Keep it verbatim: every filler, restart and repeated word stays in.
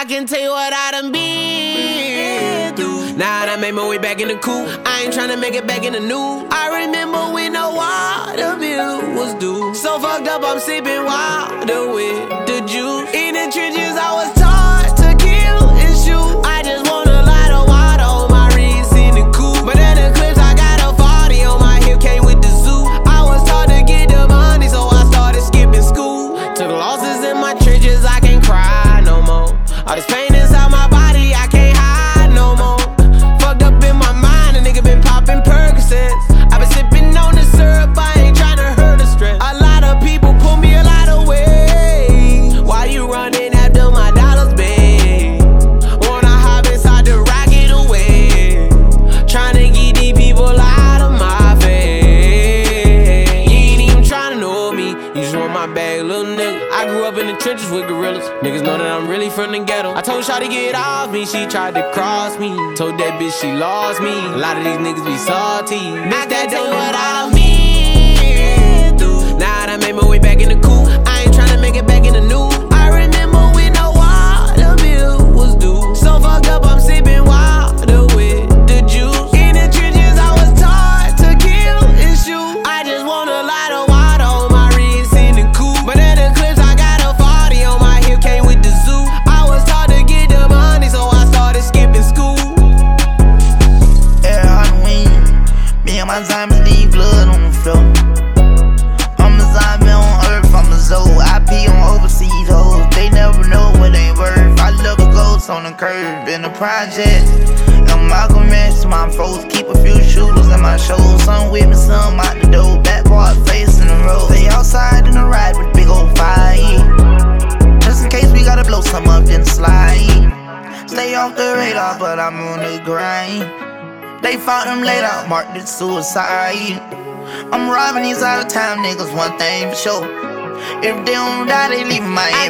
can tell you what I done been through. Now that I made my way back in the coupe, I ain't tryna make it back in the new. I remember when the water bill was due. So fucked up, I'm sipping water with the juice. In the trenches, I was taught to kill and shoot. I just want a lot of water on my wrist in the coupe. But in the clips, I got a forty on my hip, came with the zoo. I was taught to get the money, so I started skipping school. Took losses in my trenches, I can't cry no more. All this pain inside my body, I can't hide no more. Fucked up in my mind, a nigga been popping Percocets. I been sipping on the syrup, I ain't tryna hurt the stress. A lot of people pull me a lot of way. Why you running after my dollars, babe? Wanna hop inside the rocket away. Tryna get these people out of my face. You ain't even tryna know me, you just want my bag, little nigga. I grew up in the trenches with gorillas. Niggas know that I'm really from the ghetto. I told Shawty get off me, she tried to cross me. Told that bitch she lost me. A lot of these niggas be salty. I can't tell you what I been through. Now that I made my way back in the coupe, I ain't tryna make it back in the new. I remember when the water bill was due. So fucked up, I'm sipping water with the juice. In the trenches, I was taught to kill and shoot. I just want a lot of water on my wrist in the coupe. But in the clips, I got a forty on my hip, came with the zoo. I was taught to get the money, so I started skipping school. Yeah, Halloween, me and my zombies leave blood on the floor. I'm a zombie on earth, I'm a zoo. I pee on overseas hoes, they never know what they worth. I love the ghosts on the curb in the project. And Malcolm X, my folks keep a few shooters in my shows. Some with me, some out the door, back part facing the road. Stay outside in the ride with big old fire. Just in case we gotta blow some up, then slide. Stay off the radar, but I'm on the grind. They found them laid out, marked it suicide. I'm robbing these out of town niggas, one thing for sure. If they don't die, they leave my